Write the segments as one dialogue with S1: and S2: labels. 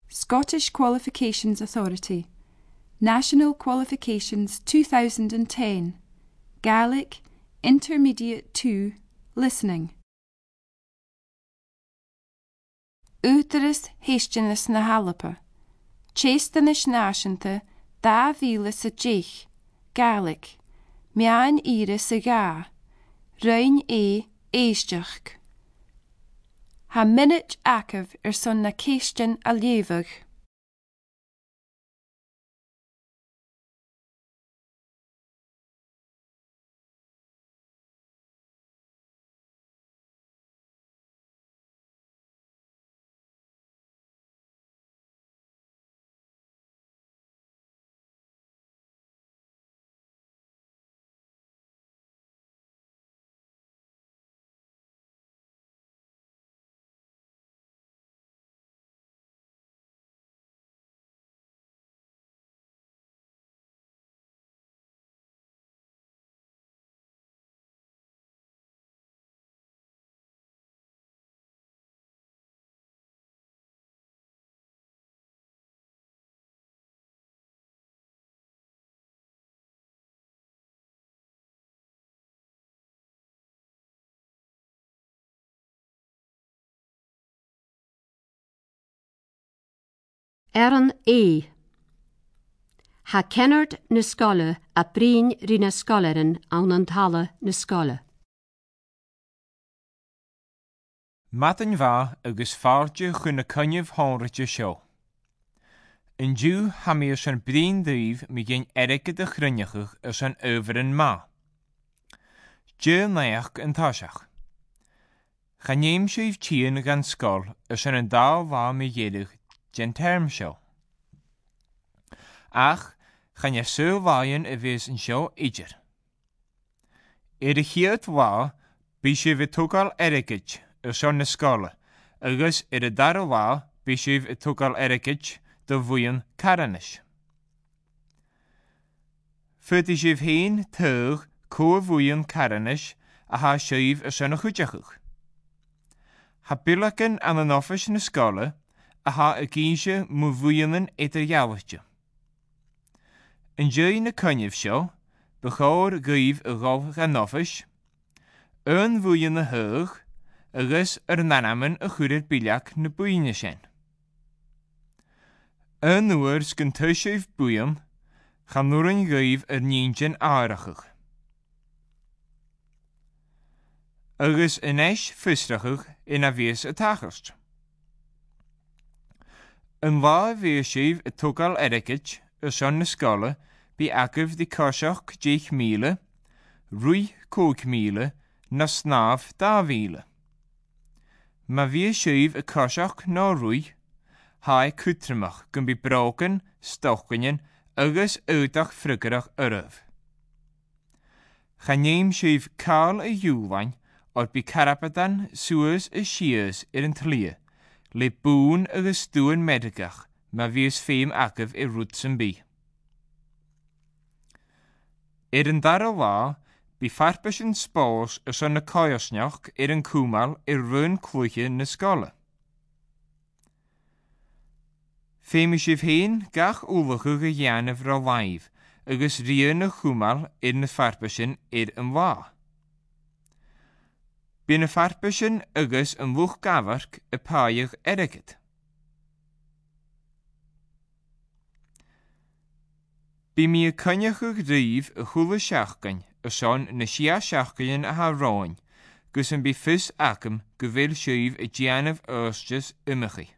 S1: Scottish Qualifications Authority, National Qualifications 2010, Gaelic, Intermediate 2, Listening. Útaras héisteannas na Hallapa, Chéastanis náisiúnta 2010, Gaelic, Meáin Ire sa Gá, Roinn éisteach. Ha minute acah son na céistean a léamhadh.
S2: Eran Ha kennard na scoile a brín rí na scolaran an an talla na scoile.
S3: Matan bha agus fáilte chun na connimh hánraite seo. In dú ha mé san brín dríomh mi gin erice de chruineachach as an överin má. Dú naach an táiseach. Chanéim siomh tían gan scol as an dá bha mi dhéadach gen term seo. Ach, chan sú bhain a bhís an seo idir. A chiad bha, bí sibh tógáil ericid as an na scoile, agus a dar bha, bí sibh tógáil ericid do bhuion caranis. Futi sibh héin tugh có bhuion caranis a ha sibh as an chuideachach. Ha bilachan an an office na scoile a ha a gíse mú bhuionan idir jawachte. In dú na connimh seo, bechair gaibh a gábh an office, an bhuion na thug, agus nanaman a chuidir bíleach na buine sin. An nuair sgan tuisibh buiam, chan nuair gaibh níonjan áireachach. Agus inis fustrachach ina bhís a tachast. An bha bhí sibh a tógáil ericid as an na scoile bí acah di cosach 10,000, rúi 5,000, na snáb 10,000. Ma bhí sibh a cosach ná rúi, ha cútramach gon bí brocan, stochanin agus údach frigarach arabh. Chanéim sibh cáil a dúhain or bí carapadan suas a sias an tlia, le bún agus stúan medicach ma bhís féim acah I rút san bí. An dar bhá, bí farpas an spás as an na cáiosneach an cúmal rún clúiche na scoile. Féimi sibh héin gach úlacha go dhéanamh ra laimh, agus rion na cúmal na farpasin an bhá. Bí na farpasin agus an bhuach gavarc a páiach ericid. Bí mi a cynneachach rif a chula seachgain a son na sia seachgain a ha ráin, gus an bí fus acam go bhfuil siomh a dhéanamh óstas imimechaí.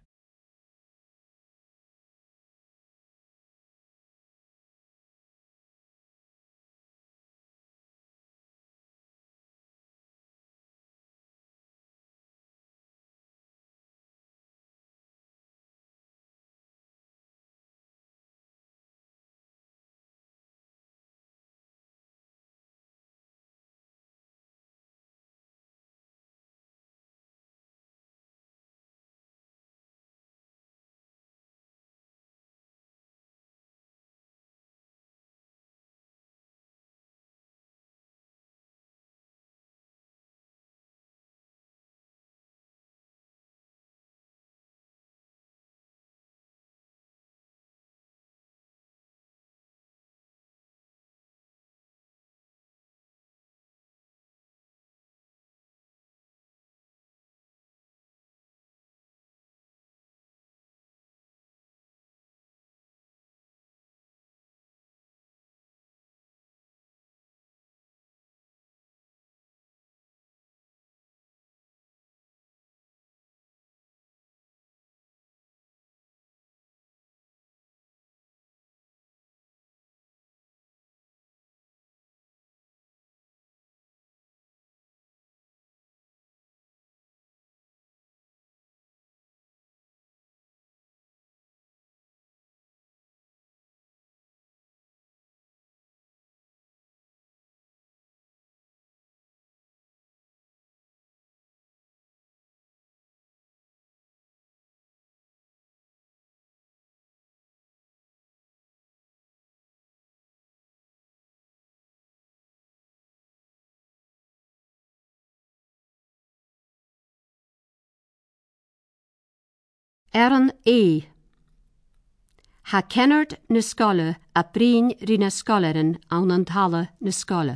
S2: An é. Ha kennert na scoile a brín rí na scoilean an talla na scoile.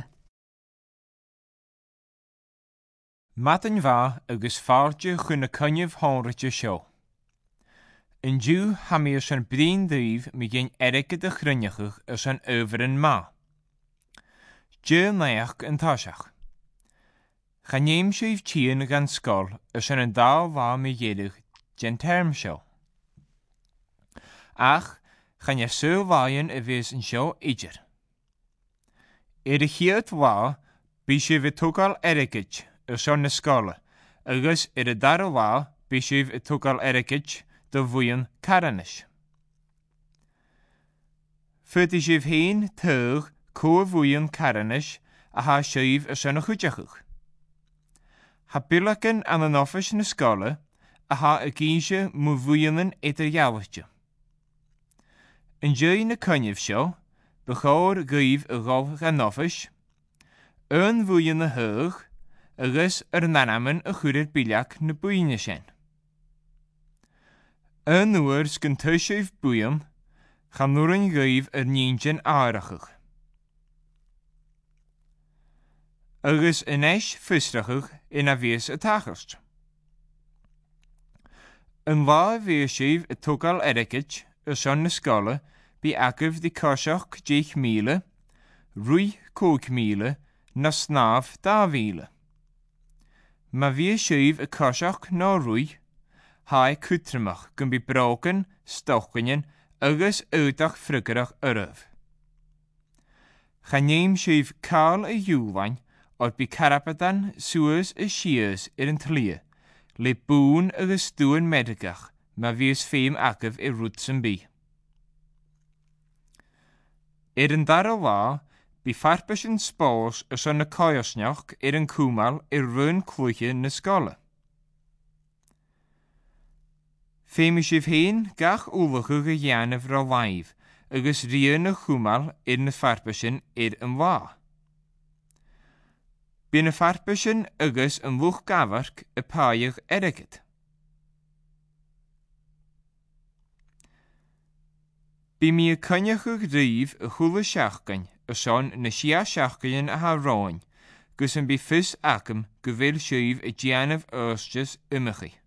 S3: Matan bha agus fáilte chun na cynniamh hánraite seo. Yn dú ha mi ys yn brin ddyf mi gen erigyd y chryniachach ys yn over yn ma. Dje neach yn tasach. Chaneem sydd tîn gan sgol ys yn dal fa mi gedig gen term seo. Ach, chan je syl faien y fys yn seo idr. Y chiad wa, by sydd y tŵgal erigyd ys yn ysgol, agos y dar wa, by sydd y tŵgal erigyd de fwyn caranis. Fydd sydd hyn tŵg cw fwyn caranis a ha sydd ys yn chwydjachwch. Ha bilaken an yn offers yn ysgol a ha y gynsio mw fwyn yn edrych iawysio. Yn dweud y cynnydd sio, bychor gyf y gof gan offers, yn fwyn y hyg, agos nanamyn y chwyrdd biliac na bwyn y sien. Yn nŵr sgyntysiodd bwyn, chan nŵr yn gyf nyngen aarachwch. Agos yn eich fysrachwch yn a fys y tachast. Yn la fysydd y tŵgal erigyd y son ysgol by agaf di cosioch 10,000, rwy 1,000, na snaf 2,000. Ma fysydd y cosioch no rwy, hai cwtramach gyn by broken, stochgynyn, agos ydach ffrigarach yrf. Chaneem sydd cael y iwlaen o'r by carapadan sŵs y sias yn tlia, le bŵn agos dŵn medigach, ma fys ffeim agaf y rwts yn by. Yn dar o la, by farpus yn spos ys yn y coiosnioch yn cwmal rhywun clwychau yn ysgol. Fem sydd hyn gach wlwchwch y ianaf ro laif, agos rhywun y chwmal yn y farpus yn la. By'n y farpus yn agos yn lwch gafarc y paich erigyd. By mi y cynnachwch rhyf y chwle siachgan y son na sia siachgan a ha roen, gys yn by ffys acym gyfer sydd y gianaf ystys ymychu.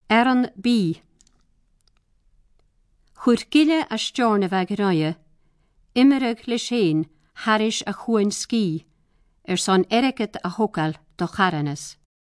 S2: An bí. Chur gile a steorna bheith roie, imireg le séin, haris a chuin cí, son ericet a hocal do charanas.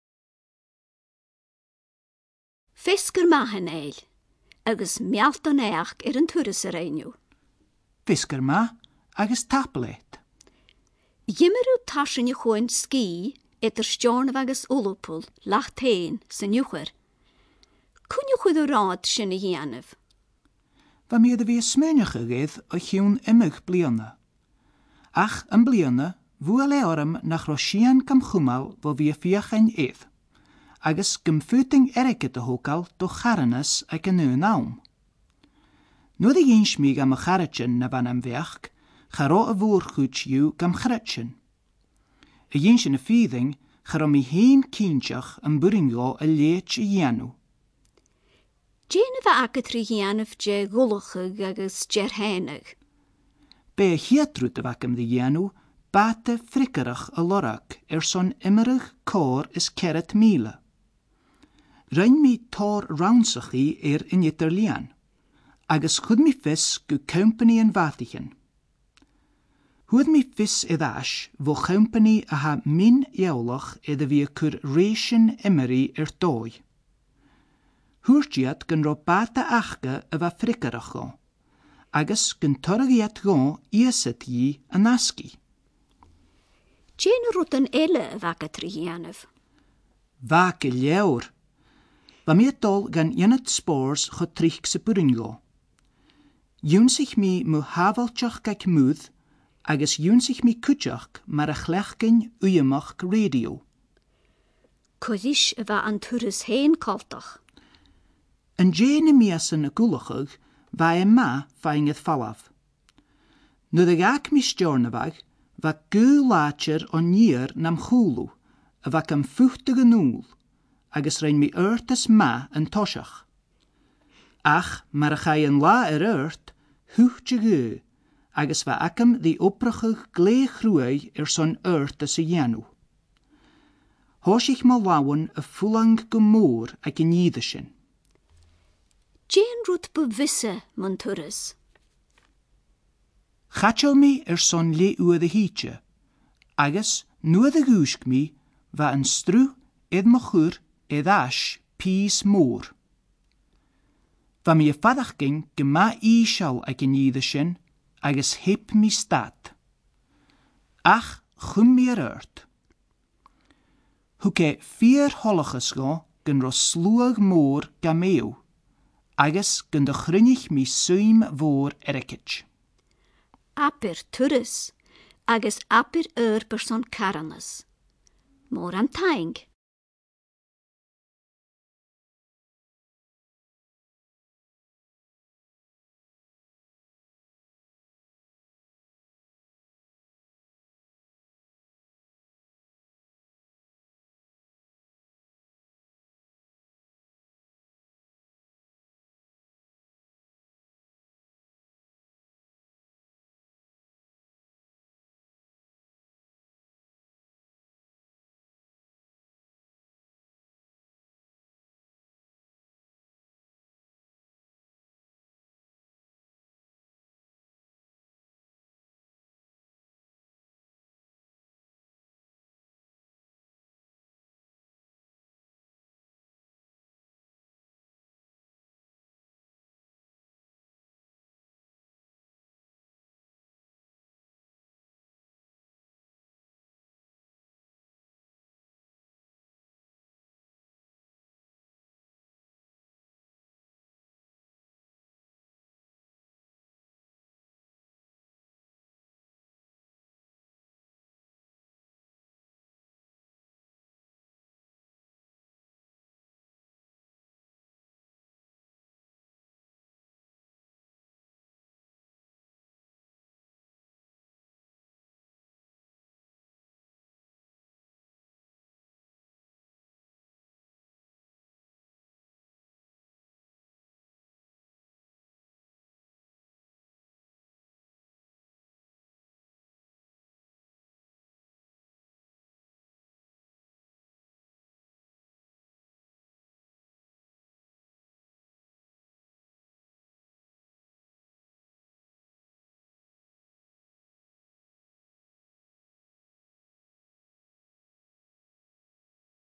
S4: Fisgur mahan eil, agus mealtan éach an turas a réiniu.
S5: Fisgur ma agus taplet.
S4: Jimmerú tasin je chuin cí steorna agus ulupul, lachtéin, san juchar. Cúne chud o rád sin a dhéanamh?
S5: Wa mi a bhí smúneach a réad a chiún imig bliana. Ach an bliana, bhua le orm nach rosían gam chumal vo bhí fiachan éad, agus gymfuting ericet a hocal do charanas ag an nu naum. Nuair a dhéins mi gam a charatsin na van am bheach, charó a bhórchúd iú gam charatsin. A dhéins in a fíðing, charó mi héin cínteach an buringá a léit a dhéanú.
S4: Déana bheith agatrí dhéanamh de gulachag agus dearhéinag.
S5: Be hiatrút a bhacam de dhéanú, bate frickarach a lorach son immerich cór is ceret míle. Rein mi tór raunsachaí in jitter lian, agus chud mi fis go company an Vatican. Huad mi fis as, vo company a ha min jaulach a vi cur résin immerí dói. Húrtiad gan ro bata achge a bheit frickarach gá, agus gan torgaíad gá íasat í a nasci.
S4: Déana rút an eile a bheith agatrí dhéanamh?
S5: Vake leor. Wa mi dol gan jennet spórs go trich sa buringá. Jún sich mi mu havalteach gaic múd, agus jún sich mi cúteach mar a chlechgin uiamach radio.
S4: Codis a bheith an turas héin caltach.
S5: An déine miasan a gulachag, va ma faingad falaf. Nu de gac mi steornavag, va gu lácher on níir nam chúlu, a va am fuchtig an núl, agus rein mi urtas ma an toshach. Ach, mar a chai an lá urt, huchte gu, agus va acam di oprachig gléchrúi son urtas a janu. Hos ich mal lawan a fulang gomór ag in níidesin.
S4: Déan rút bewisse man turas?
S5: Chatchel mi son le ua de hietje, agus nu de gúsk mi va an strú machur as pís mór. Va mi a fadach ging gema ísal ag in níidesin, agus hip mi stad. Ach, chum mi urt. Huke 4 hollachas ga gan ro slúag mór gameo, agus gan de chrunnich mi suim voor erikich.
S4: Apir turas, agus apir person caranas. Mór an taing.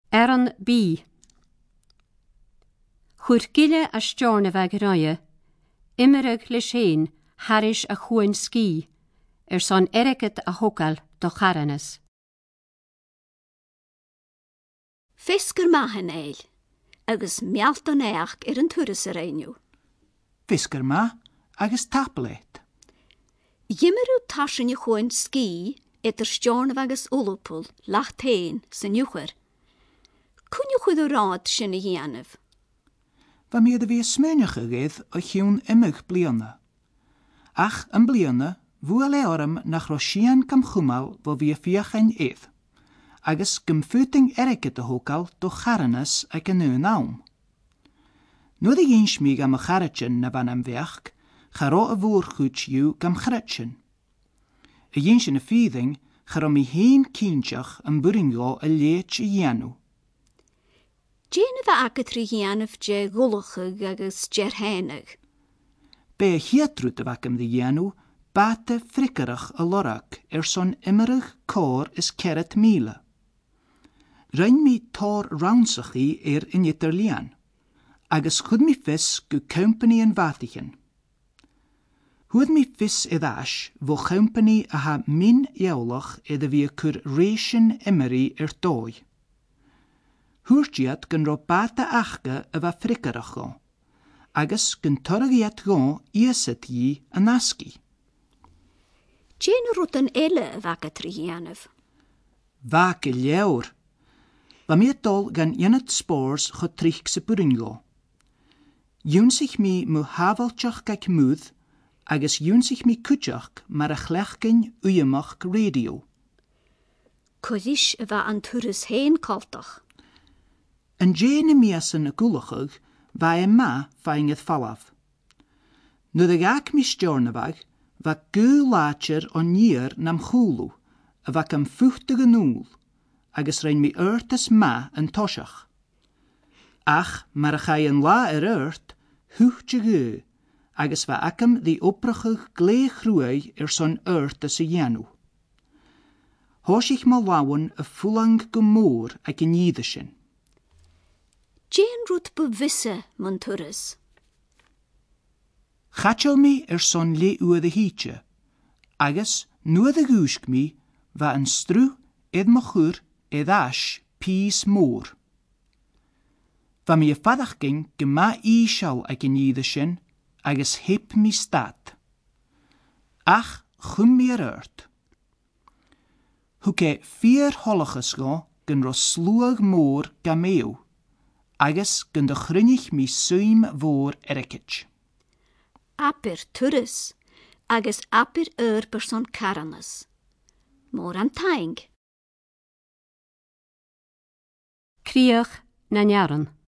S2: An bí. Chur gile a steorna bheith gráie, imireg le séin haris a chuin cí, son ericet a hocal do charanas.
S4: Fisgur mahan eil, agus mealtan each an turas a réiniu.
S5: Fisgur ma agus taplet.
S4: Jimmerú tasin chuin cí steorna agus ulupul lach tain san Uachar. Cúne chud rád sin a dhéanamh?
S5: Wa mi bhí smúneach a réad a chiún imig bliana. Ach an bliana, bhua le orm nach Rosían cam chumal bó bhí fiachain éad, agus gymfuting ericet a hócal do charanas ag an nuan naum. Nuair a dhéins mi gam a charatsin na ban am bheach, chará a bhór chuid iú gam charatsin. A dhéins in a fíðing, chará mi héin cínteach an buringá a léit i dhéanú.
S4: Déana bheith agatrí dhéanamh de gulachag agus dearhéanag.
S5: Bé a hiatrút a bhacam de dhéanú, bate fricarach a lorach son imirig cór is ceret míle. Rein mi tór raunsachaí in itar lian, agus chud mi fis go company an Vatican. Huad mi fis as, bó company a ha min jaulach a bhí cur réisian imirí dói. Húrtiad gan ro bata achga a bheith fricarach gá, agus gan torgaíad gá íasat í a nasci.
S4: Déana rút an eile a bhagatrí dhéanamh?
S5: Vaca leabhar. Ba mi dul gan ionad spórs chu trích sa buringá. Dúnsich mi mu havalteach gaic múd, agus dúnsich mi cúteach mar a chlechcin uiamach radio.
S4: Codis a bheith an turas héin caltach.
S5: An déana miasan a gulachag, bha ma faingad fallaf. Nu de gac mi steornabag, va gú látir an níor nam chúlú, a va am fuchta ganúl, agus rein mi urtas ma an toseach. Ach, mar a chai an lá urt, huchte gú, agus va acam di oprachig gléchrúi son urtas a dhéanú. Hos ich mal lawan a fulang go mór ag in níide sin.
S4: Déan rút bewisse man turas?
S5: Chatchel mi son le uad a hítje, agus nuad a gúsk mi va an strú machur as pís mór. Va mi a fadachgin gema ísal ag in níide sin, agus hip mi stad. Ach, chum mi urt. Huke 4 hollachas gá gan ro slúag mór gaméo, agus gan de chrunnich mi suim mór erikich.
S4: Apir turas, agus apir person caranas. Mór an taing.
S2: Críoch na nearan.